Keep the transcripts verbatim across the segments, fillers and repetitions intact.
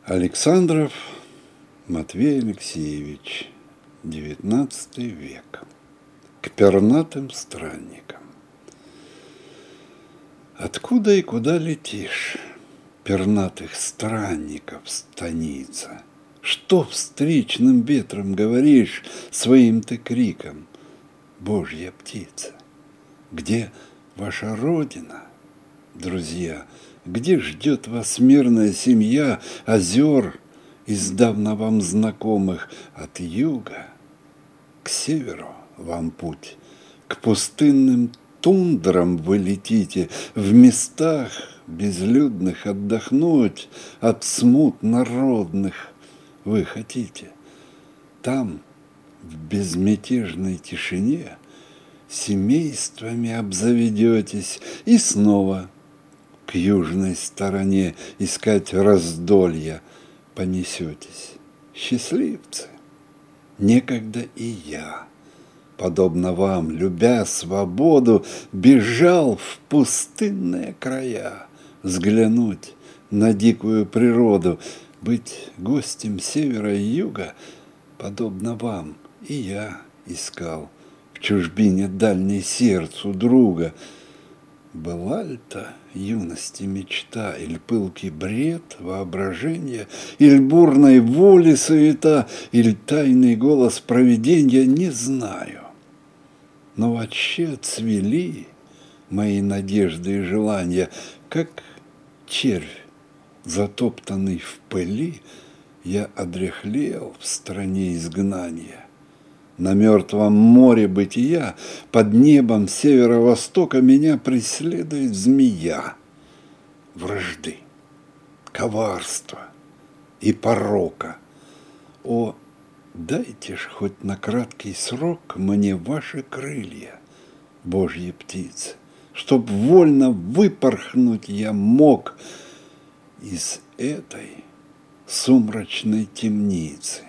Александров Матвей Алексеевич, девятнадцатый век. К пернатым странникам. Откуда и куда летишь, пернатых странников станица? Что встречным ветром говоришь своим ты криком, Божья птица? Где ваша родина, друзья? Где ждет вас мирная семья озер, издавна вам знакомых? От юга к северу вам путь, к пустынным тундрам вы летите, в местах безлюдных отдохнуть от смут народных вы хотите. Там, в безмятежной тишине, семействами обзаведетесь и снова к южной стороне искать раздолья понесетесь. Счастливцы, некогда и я, подобно вам, любя свободу, бежал в пустынные края, взглянуть на дикую природу, быть гостем севера и юга, подобно вам, и я искал в чужбине дальней сердцу друга. Была ли-то юности мечта, или пылкий бред воображения, или бурной воли суета, или тайный голос провиденья, не знаю. Но вообще цвели мои надежды и желания, как червь, затоптанный в пыли, я одряхлел в стране изгнания. На мертвом море бытия, под небом северо-востока меня преследует змея вражды, коварства и порока. О, дайте ж хоть на краткий срок мне ваши крылья, Божьи птицы, чтоб вольно выпорхнуть я мог из этой сумрачной темницы.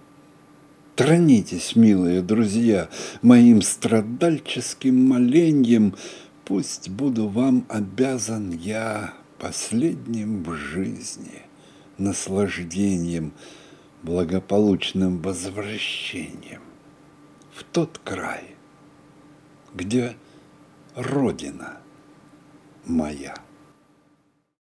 Тронитесь, милые друзья, моим страдальческим моленьем, пусть буду вам обязан я последним в жизни наслаждением, благополучным возвращением в тот край, где Родина моя.